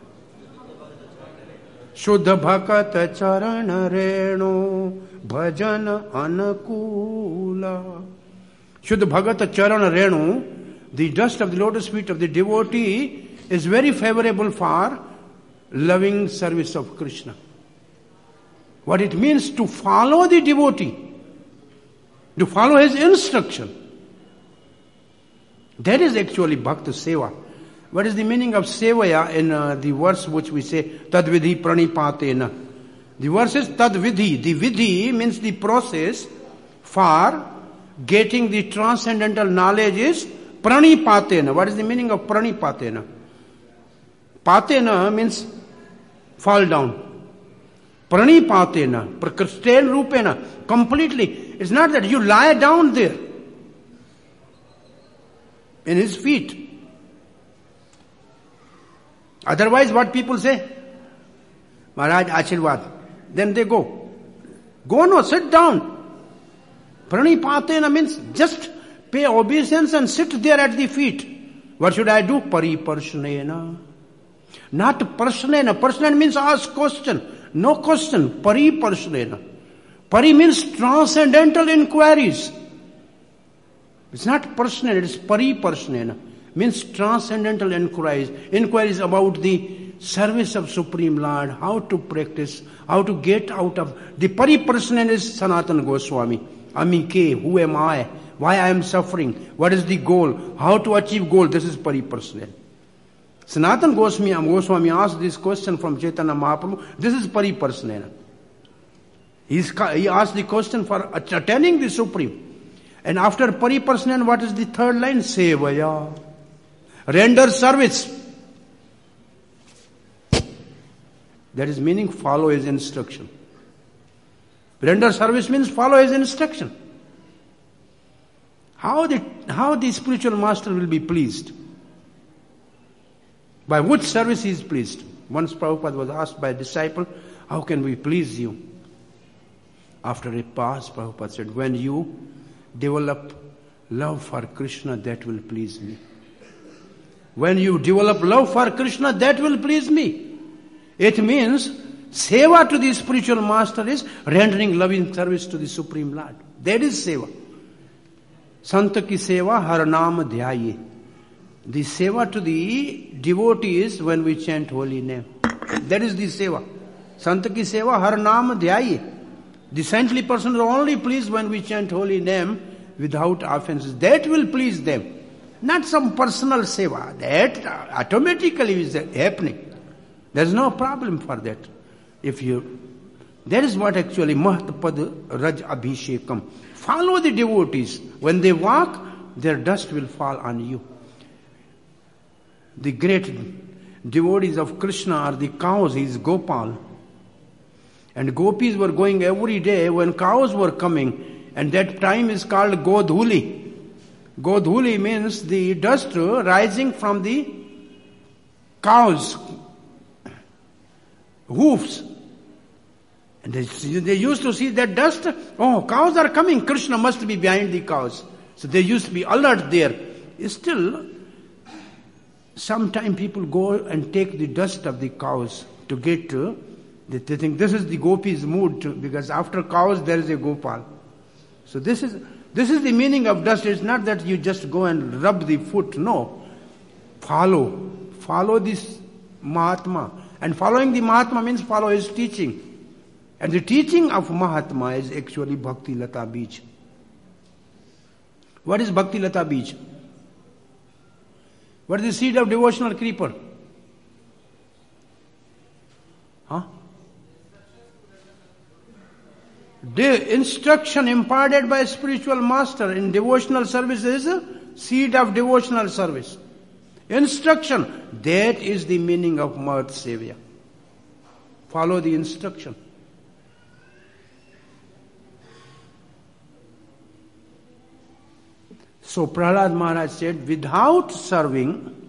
A: Shuddha Bhagata Charana Renu, Bhajan Anukula. Shuddha Bhagata Charana Renu, the dust of the lotus feet of the devotee is very favorable for loving service of Krishna. What it means to follow the devotee, to follow his instruction. That is actually Bhakta Seva. What is the meaning of Sevaya in the verse which we say, Tadvidhi Pranipatena? The verse is tad vidhi. The vidhi means the process for getting the transcendental knowledge is pranipatena. What is the meaning of pranipatena? Patena means fall down. Pranipatena, prakristain rupena, completely. It's not that you lie down there in his feet. Otherwise, what people say? Maharaj, Ashirwad. Then they go. Go no, sit down. Pranipatena means just pay obeisance and sit there at the feet. What should I do? Pariparshanena. Not parshanena. Parshanena means ask question. No question. Pariparshanena. Pari means transcendental inquiries. It's not personal, it is pariparshanena. Means transcendental inquiries. Inquiries about the service of Supreme Lord, how to practice, how to get out of... The pariparshanena is Sanatana Goswami. Amike, who am I? Why I am suffering? What is the goal? How to achieve goal? This is pariparshanena. Sanatana Goswami asked this question from Chaitanya Mahaprabhu. This is pariparshanena. He asked the question for attaining the Supreme. And after pariparshanena, what is the third line? Sevaya. Render service. That is meaning follow his instruction. Render service means follow his instruction. How the spiritual master will be pleased? By which service he is pleased? Once Prabhupada was asked by a disciple, how can we please you? After a pause, Prabhupada said, when you develop love for Krishna, that will please me. When you develop love for Krishna, that will please me. It means seva to the spiritual master is rendering loving service to the Supreme Lord. That is seva. Santa ki seva har naam dhyaye. The seva to the devotee is when we chant holy name. That is the seva. Santa ki seva har naam dhyaye. The saintly person is only pleased when we chant holy name without offenses. That will please them. Not some personal seva. That automatically is happening. There is no problem for that. That is what actually Mahatpad Raj Abhishekam. Follow the devotees. When they walk, their dust will fall on you. The great devotees of Krishna are the cows. He is Gopal. And gopis were going every day when cows were coming. And that time is called Godhuli. Godhuli means the dust rising from the cows' hoofs. And they used to see that dust. Oh, cows are coming. Krishna must be behind the cows. So they used to be alert there. Still, sometimes people go and take the dust of the cows to get to. They think this is the gopis' mood because after cows there is a Gopal. So this is the meaning of dust. It's not that you just go and rub the foot. No. Follow this Mahatma. And following the Mahatma means follow his teaching. And the teaching of Mahatma is actually Bhakti Lata Bij. What is Bhakti Lata Bij? What is the seed of devotional creeper? The instruction imparted by a spiritual master in devotional service is a seed of devotional service. Instruction, that is the meaning of Mahat Sevya. Follow the instruction. So Prahlad Maharaj said, without serving,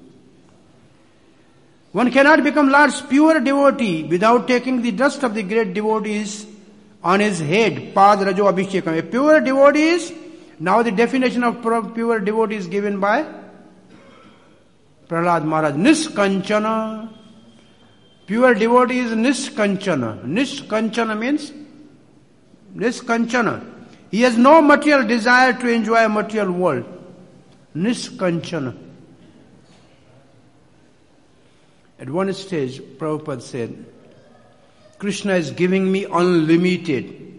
A: one cannot become Lord's pure devotee without taking the dust of the great devotees on his head. Pad Rajo Abhishekam. A pure devotee is, now the definition of pure devotee is given by Prahlad Maharaj. Niskanchana. Pure devotee is Niskanchana. Niskanchana means Niskanchana. He has no material desire to enjoy a material world. Niskanchana. At one stage, Prabhupada said, Krishna is giving me unlimited,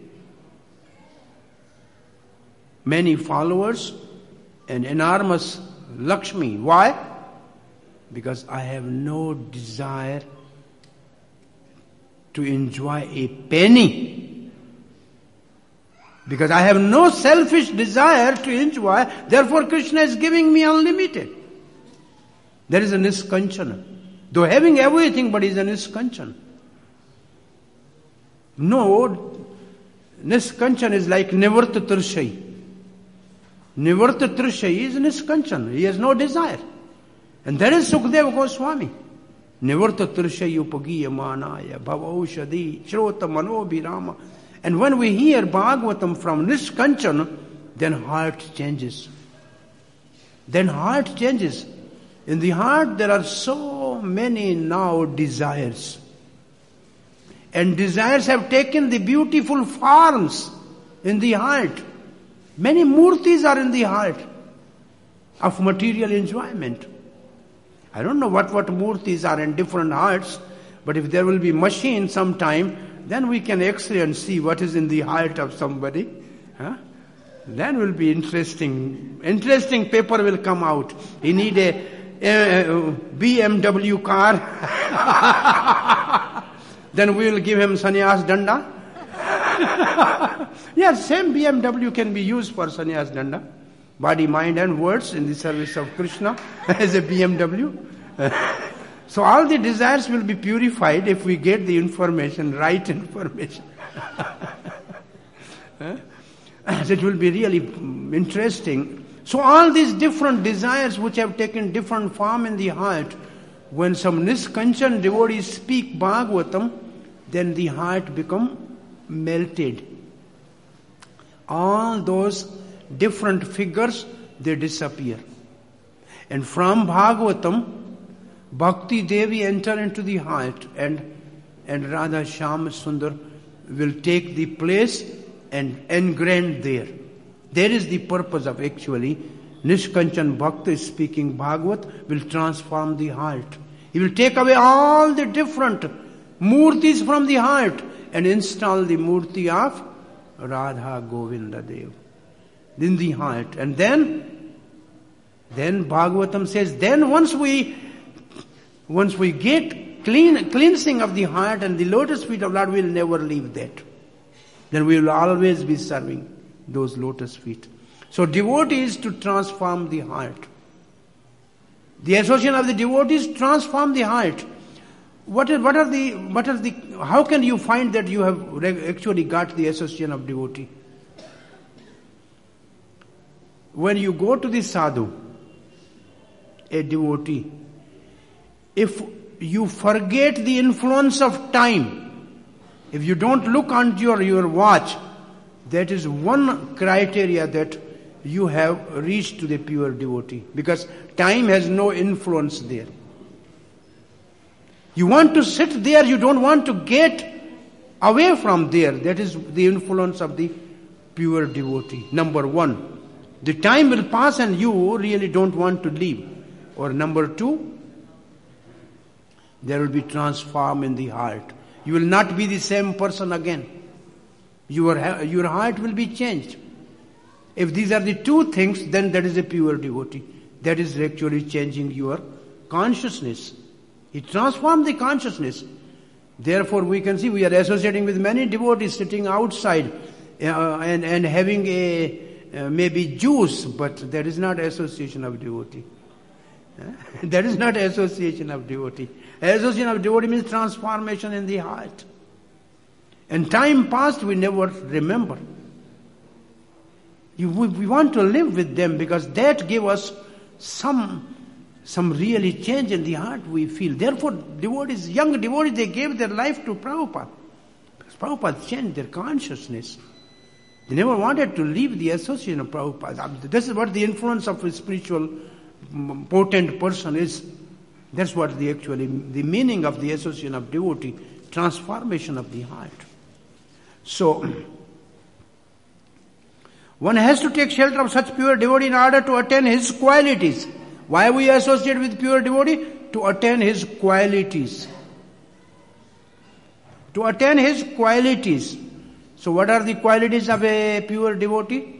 A: many followers and enormous Lakshmi. Why? Because I have no desire to enjoy a penny. Because I have no selfish desire to enjoy, therefore Krishna is giving me unlimited. There is a niskanchana. Though having everything, but is a niskanchana. No, niskanchana is like Nivarta Tirshai. Nivarta Tirshai is niskanchana. He has no desire. And that is Sukadeva Goswami. Nivarta Tirshai upagiya manaya bhavaushadi shrota manobhirama. And when we hear Bhagavatam from niskanchana, then heart changes. Then heart changes. In the heart there are so many now desires. And desires have taken the beautiful forms in the heart. Many murtis are in the heart of material enjoyment. I don't know what murtis are in different hearts, but if there will be machine sometime, then we can X-ray and see what is in the heart of somebody. Then will be interesting. Interesting paper will come out. He need a BMW car. Then we will give him sannyas danda. Yes, same BMW can be used for sannyas danda. Body, mind and words in the service of Krishna as a BMW. So all the desires will be purified if we get the information, right information. So it will be really interesting. So all these different desires which have taken different form in the heart, when some niskanchan devotees speak Bhagavatam, then the heart become melted. All those different figures, they disappear. And from Bhagavatam, Bhakti Devi enter into the heart, and Radha Shyam Sundar will take the place and engrain there. There is the purpose of actually Nishkanchan Bhakta speaking Bhagavat will transform the heart. He will take away all the different murtis from the heart and install the murti of Radha Govinda Dev in the heart. And then Bhagavatam says, then once we get cleansing of the heart and the lotus feet of Lord, we will never leave that. Then we will always be serving those lotus feet. So devotees to transform the heart. The association of the devotees transform the heart. How can you find that you have actually got the association of devotee? When you go to the sadhu, a devotee, if you forget the influence of time, if you don't look onto your watch, that is one criteria that you have reached to the pure devotee. Because time has no influence there. You want to sit there, you don't want to get away from there. That is the influence of the pure devotee. Number one, the time will pass and you really don't want to leave. Or number two, there will be transform in the heart. You will not be the same person again. Your heart will be changed. If these are the two things, then that is a pure devotee. That is actually changing your consciousness. It transforms the consciousness. Therefore, we can see we are associating with many devotees sitting outside and having a maybe juice, but that is not association of devotee. That is not association of devotee. Association of devotee means transformation in the heart. And time past we never remember. We want to live with them because that gave us some really change in the heart we feel. Therefore, devotees, young devotees, they gave their life to Prabhupada. Because Prabhupada changed their consciousness. They never wanted to leave the association of Prabhupada. This is what the influence of a spiritual potent person is. That's what the meaning of the association of devotee, transformation of the heart. So, one has to take shelter of such pure devotee in order to attain his qualities. Why we associate with pure devotee? To attain his qualities. To attain his qualities. So what are the qualities of a pure devotee?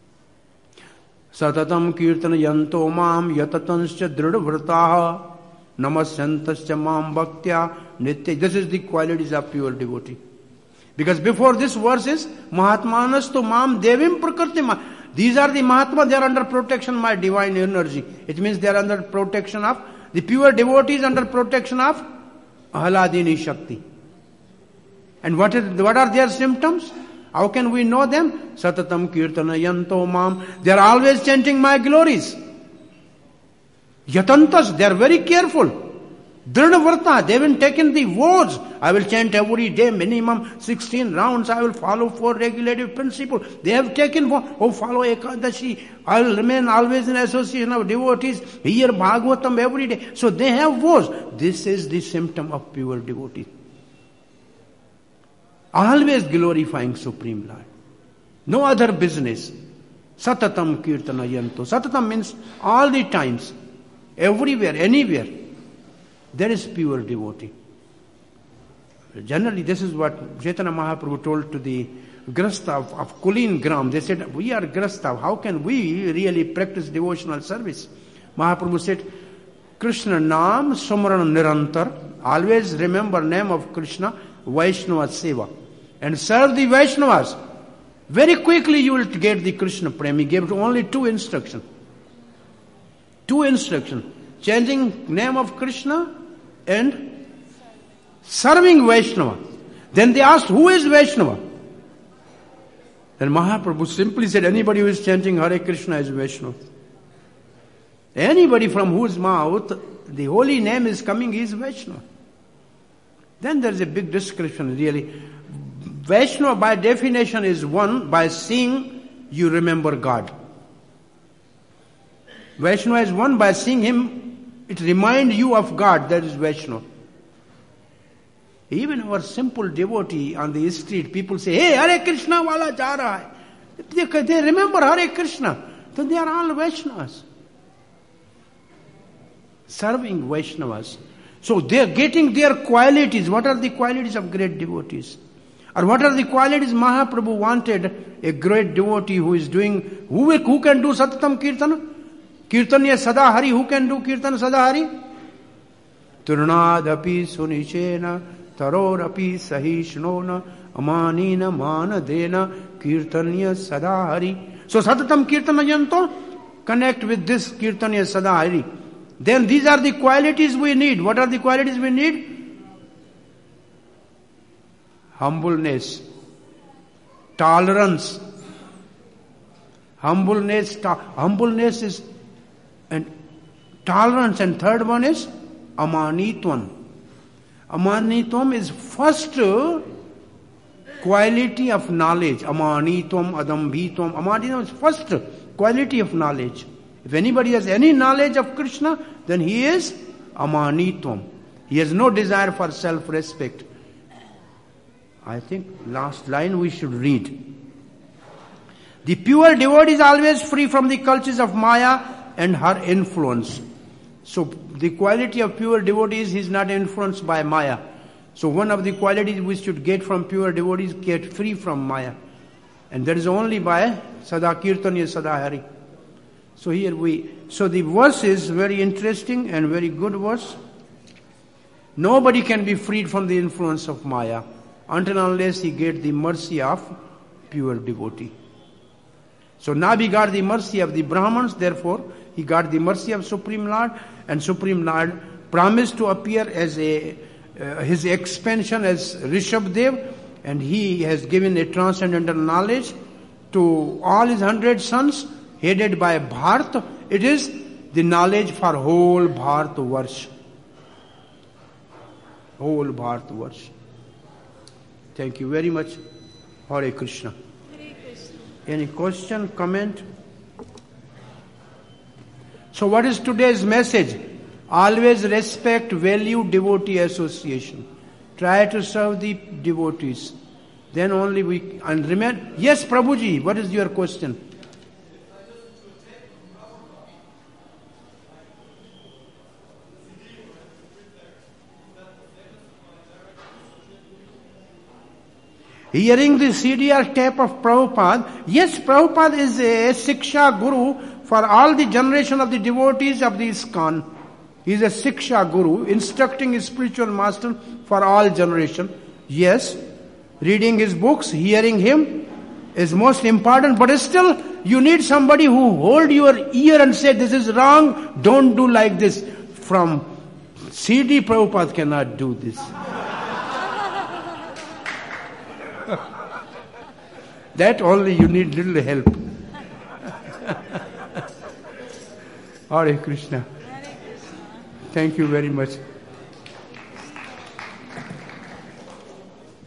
A: Satatam kirtana yanto mam yatatanscha dridvrtaha Namasyantasya mam bhaktya nitya. This is the qualities of pure devotee. Because before this verse is Mahatmanastu mam devim prakriti. These are the Mahatma, they are under protection of my divine energy. It means they are under protection of, the pure devotees under protection of Ahladini Shakti. And what are their symptoms? How can we know them? Satatam kirtana yanto mam. They are always chanting my glories. Yatantas, they are very careful. Dhrinavrta, they haven't taken the vows. I will chant every day, minimum 16 rounds. I will follow 4 regulative principles. They have taken vows. Oh, follow Ekadashi. I will remain always in association of devotees. Hear Bhagavatam every day. So they have vows. This is the symptom of pure devotee. Always glorifying Supreme Lord. No other business. Satatam kirtana yanto. Satatam means all the times. Everywhere, anywhere. There is pure devotee. Generally, this is what Chaitanya Mahaprabhu told to the Grasta of Kulin Gram. They said, we are Grasta. How can we really practice devotional service? Mahaprabhu said, Krishna Nam Sumran Nirantar. Always remember name of Krishna, Vaishnava Seva. And serve the Vaishnavas. Very quickly you will get the Krishna Prem. He gave only 2 instructions. 2 instructions. Changing name of Krishna and serving Vaishnava. Then they asked, who is Vaishnava? Then Mahaprabhu simply said, anybody who is chanting Hare Krishna is Vaishnava. Anybody from whose mouth the holy name is coming is Vaishnava. Then there is a big description really. Vaishnava by definition is one, by seeing you remember God. Vaishnava is one, by seeing him it reminds you of God, that is Vaishnava. Even our simple devotee on the street, people say, hey, Hare Krishna wala ja raha hai. They remember Hare Krishna. Then they are all Vaishnavas. Serving Vaishnavas. So they are getting their qualities. What are the qualities of great devotees? Or what are the qualities Mahaprabhu wanted a great devotee who is doing, who can do Satatam Kirtana? Kirtanya Sadahari, who can do Kirtana Sadahari? Turnadapi Sunichena, Tarorapi Sahishnona, Amanina Manadena, Kirtanya Sadahari. So Satatam Kirtana Yanto, connect with this Kirtanya Sadahari. Then these are the qualities we need. What are the qualities we need? Humbleness, tolerance. Humbleness is and tolerance, and third one is amanitvam. Amanitvam is first quality of knowledge. Amanitvam, adambhitvam. Amanitvam is first quality of knowledge. If anybody has any knowledge of Krishna, then he is amanitvam. He has no desire for self-respect. I think last line we should read. The pure devotee is always free from the cultures of Maya and her influence. So the quality of pure devotee is he is not influenced by Maya. So one of the qualities we should get from pure devotees, get free from Maya. And that is only by Sada Kirtanya Sada Hari. So so the verse is very interesting and very good verse. Nobody can be freed from the influence of Maya until unless he get the mercy of pure devotee. So now he got the mercy of the Brahmins, therefore he got the mercy of Supreme Lord, and Supreme Lord promised to appear as his expansion as Rishabdev, and he has given a transcendental knowledge to all his 100 sons, headed by Bharat. It is the knowledge for whole Bharatvarsh. Whole Bharatvarsh. Thank you very much. Hare Krishna.
B: Hare Krishna.
A: Any question, comment? So what is today's message? Always respect, value devotee association. Try to serve the devotees. Then only we, and remember, yes Prabhuji, what is your question? Hearing the CDR tape of Prabhupada, yes, Prabhupada is a Siksha Guru for all the generation of the devotees of the ISKCON. He is a Siksha Guru, instructing his spiritual master for all generation. Yes, reading his books, hearing him is most important, but still you need somebody who hold your ear and say, this is wrong, don't do like this. From CD, Prabhupada cannot do this. That only you need little help. Hare Krishna.
B: Hare Krishna.
A: Thank you very much.